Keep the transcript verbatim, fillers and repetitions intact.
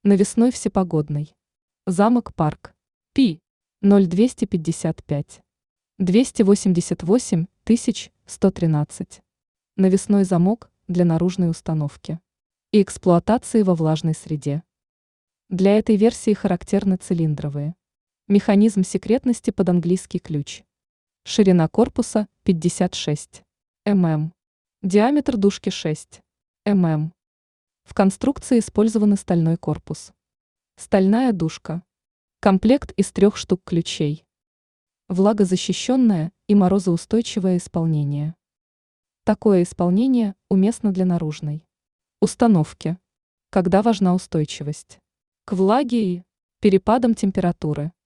Навесной всепогодный. Замок Парк. Пи. ноль двести пятьдесят пять. двести восемьдесят восемь тысяч сто тринадцать. Навесной замок для наружной установки и эксплуатации во влажной среде. Для этой версии характерны цилиндровые. Механизм секретности под английский ключ. Ширина корпуса пятьдесят шесть миллиметров. Диаметр дужки шесть миллиметров. В конструкции использован стальной корпус. Стальная дужка. Комплект из трех штук ключей. Влагозащищенное и морозоустойчивое исполнение. Такое исполнение уместно для наружной установки, когда важна устойчивость к влаге и перепадам температуры.